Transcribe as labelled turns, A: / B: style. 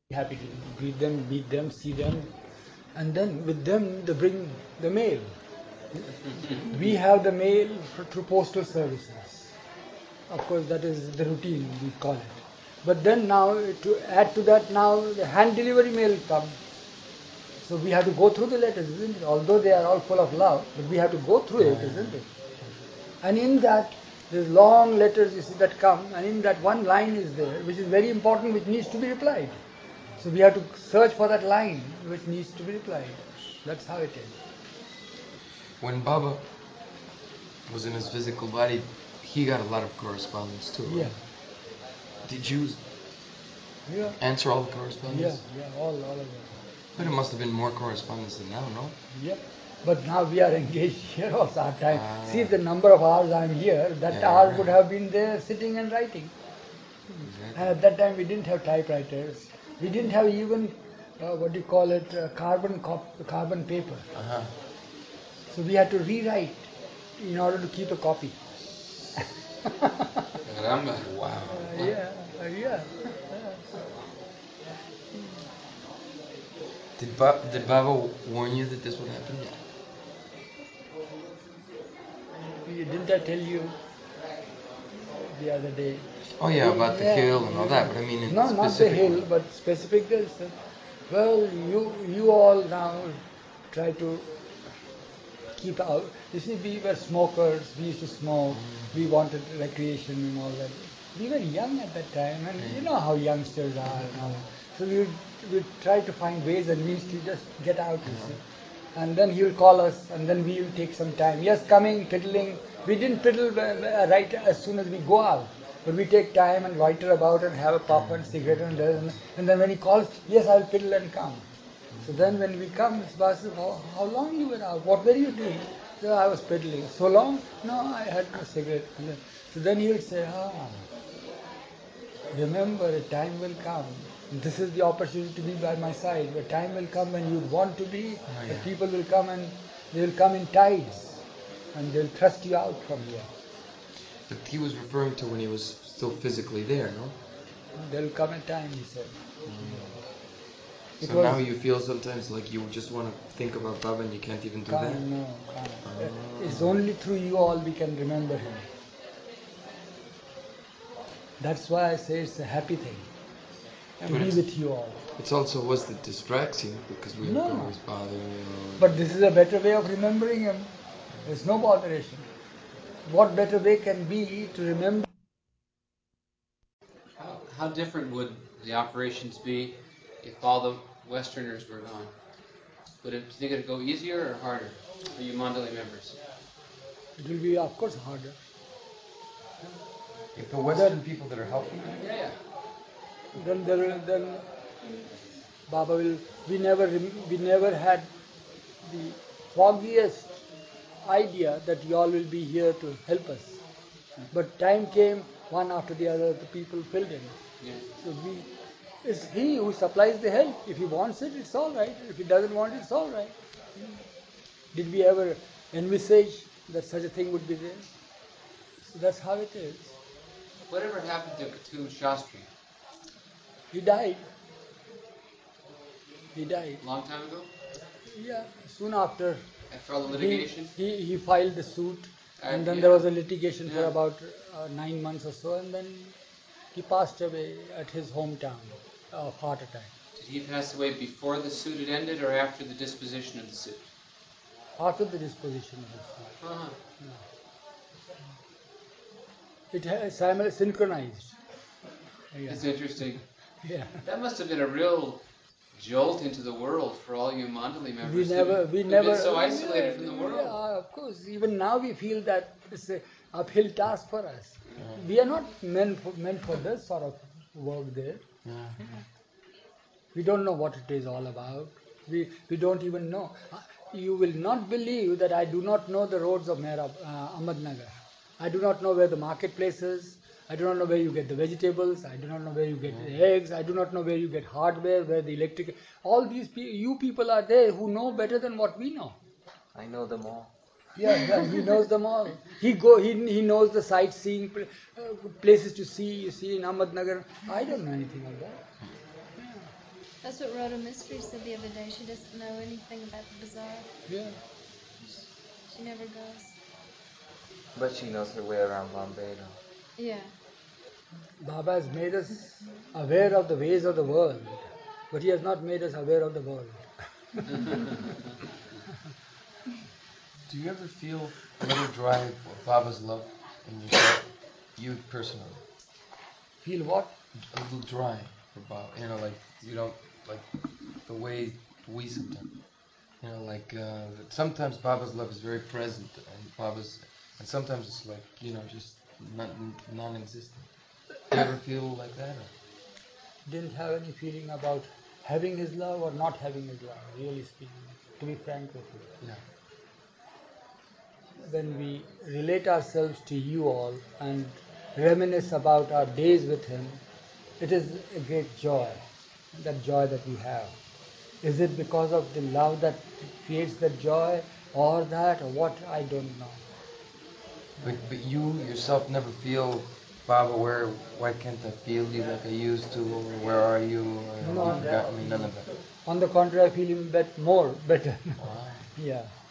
A: Happy to greet them, meet them, see them, and then with them they bring the mail. We have the mail through postal services. Of course, that is the routine we call it. But then now, to add to that, now the hand delivery mail comes. So we have to go through the letters, isn't it? Although they are all full of love, but we have to go through it, isn't it? And in that, there's long letters you see that come, and in that one line is there, which is very important, which needs to be replied. So we have to search for that line which needs to be replied. That's how it is.
B: When Baba was in his physical body, he got a lot of correspondence too, right?
A: Yeah.
B: Did you
A: Yeah.
B: answer all the correspondence?
A: Yeah, all of them.
B: But it must have been more correspondence than now, no?
A: Yeah. But now we are engaged here also. Our time. See the number of hours I am here, that hour would have been there sitting and writing.
B: Exactly.
A: And at that time we didn't have typewriters. We didn't have even, what do you call it, carbon paper. So we had to rewrite in order to keep a copy.
B: Caramba. Wow.
A: Yeah.
B: Did Baba warn you that this would happen?
A: Didn't I tell you the other day?
B: Oh yeah, about the hill and all that, but I mean in
A: No, not the
B: specific
A: hill,
B: way.
A: but specific this. Well, you all now try to keep out. You see, we were smokers. We used to smoke. We wanted recreation and all that. We were young at that time, and you know how youngsters are and all that. So we try to find ways and means to just get out. You see. And then he will call us, and then we will take some time. Yes, coming, piddling. We didn't piddle right as soon as we go out, but we take time and loiter about and have a puff and cigarette, and then when he calls, yes, I'll piddle and come. So then when we come, Miss Bas says, how long you were out? What were you doing? So I was peddling. So long? No, I had no cigarette. So then he will say, remember, a time will come. This is the opportunity to be by my side. A time will come when you want to be, but people will come and they will come in tides and they'll thrust you out from here.
B: But he was referring to when he was still physically there, no?
A: There will come a time, he said.
B: So now you feel sometimes like you just want to think about Baba and you can't even do that?
A: No, can't. It's only through you all we can remember him. That's why I say it's a happy thing. And be with you all.
B: It's also was that distracts you because we are always bothering you.
A: But this is a better way of remembering him. There's no botheration. What better way can be to remember?
C: How different would the operations be if all the Westerners were gone? Do you think it would go easier or harder for you Mandalay members?
A: It will be, of course, harder.
B: If the Western people that are helping you?
C: Yeah.
A: Then Baba will. We never had the foggiest idea that you all will be here to help us. But time came, one after the other, the people filled in.
C: Yeah.
A: So it's he who supplies the help. If he wants it, it's all right. If he doesn't want it, it's all right. Did we ever envisage that such a thing would be there? So that's how it is.
C: Whatever happened to Khatun Shastri?
A: He died. He died.
C: Long time ago?
A: Yeah, soon after.
C: After all the litigation?
A: He filed the suit, and then there was a litigation for about 9 months or so, and then he passed away at his hometown of heart attack.
C: Did he pass away before the suit had ended or after the disposition of the suit?
A: After the disposition of the suit.
C: Uh-huh.
A: It has synchronized. Yeah.
C: It's interesting.
A: Yeah.
C: That must have been a real jolt into the world for all you Mandalay members.
A: We never
C: been so isolated from the world.
A: Yeah, of course. Even now we feel that it's an uphill task for us. We are not meant for this sort of work there. We don't know what it is all about. We don't even know. You will not believe that I do not know the roads of Ahmednagar. I do not know where the marketplace is. I do not know where you get the vegetables. I do not know where you get the eggs. I do not know where you get hardware, where the electric. All these you people are there who know better than what we know.
D: I know them all.
A: Yeah, he knows them all. He knows the sightseeing places to see. You see in Ahmednagar. I don't know anything of that.
D: That's what Rhoda Mystery said the other day. She doesn't know anything about the bazaar.
A: Yeah.
D: She never goes.
E: But she knows her way around Bombay, though.
D: Yeah.
A: Baba has made us aware of the ways of the world, but he has not made us aware of the world.
B: Do you ever feel a little dry of Baba's love in yourself? You personally?
A: Feel what?
B: A little dry for Baba. You know, like, you don't, like, the way we sometimes. You know, like, sometimes Baba's love is very present, and sometimes it's like, you know, just non-existent. Do you ever feel like that? Or?
A: Didn't have any feeling about having his love or not having his love, really speaking, to be frank with you.
B: Yeah.
A: When we relate ourselves to you all and reminisce about our days with him, it is a great joy, that joy that we have. Is it because of the love that creates that joy or that or what? I don't know.
B: But you yourself never feel, Baba, why can't I feel you like I used to, or where are you, or
A: No,
B: you forgot me, none of that.
A: on the contrary, I feel him more better.
B: Wow.
A: Yeah.